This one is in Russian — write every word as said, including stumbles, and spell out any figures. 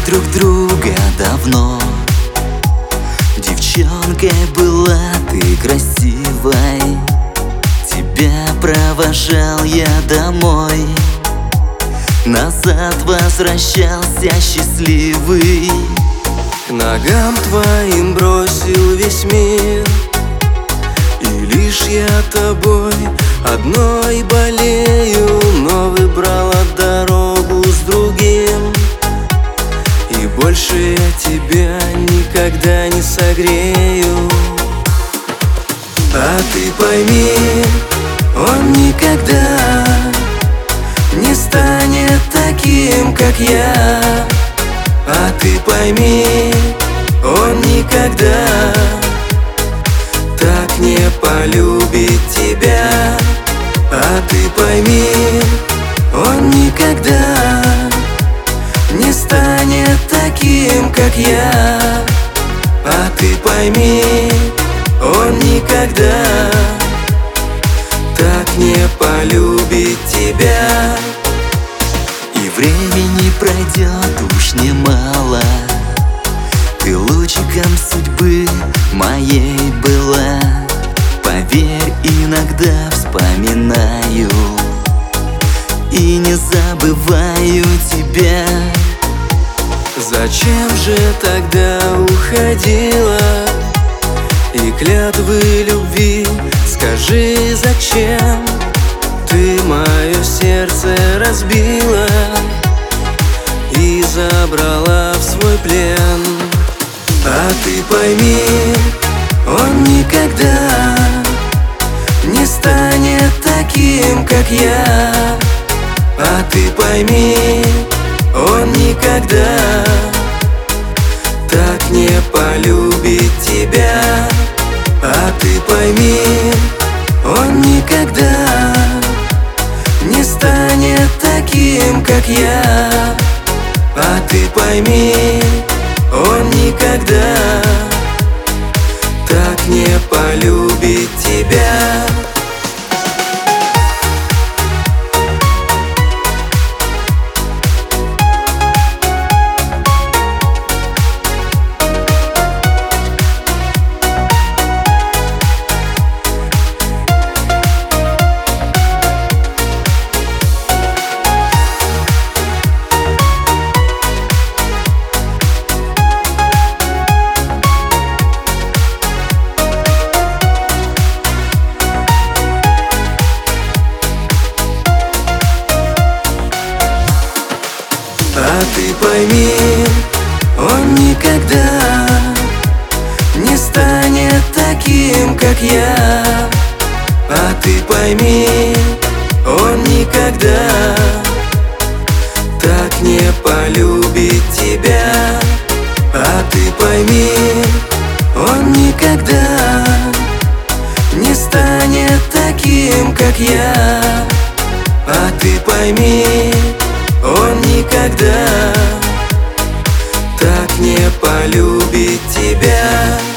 друг друга давно. Девчонкой была ты красивой, тебя провожал я домой. Назад возвращался счастливый, к ногам твоим бросил весь мир. И лишь я тобой одной болею, но выбрала дорогу с другим. И больше я тебя никогда не согрею. А ты пойми, он никогда не станет таким, как я. А ты пойми, он никогда так не полюбит тебя. А ты пойми, он никогда не станет таким, как я. А ты пойми, он никогда так не полюбит тебя. и времени пройдет уж немало. Ты лучиком судьбы моей была. Поверь, иногда вспоминаю и не забываю тебя. Зачем же тогда уходила? И клятвы любви, скажи, зачем? Ты мое сердце разбила и забрала в свой плен. А ты пойми, он никогда не станет таким, как я. А ты пойми, он никогда так не полюбит тебя. А ты пойми, он никогда не станет таким, как я. А ты пойми, он никогда так не полюбит тебя. А ты пойми, он никогда не станет таким, как я. А ты пойми, он никогда так не полюбит тебя. А ты пойми, он никогда не станет таким, как я. А ты пойми, он никогда так не полюбит тебя.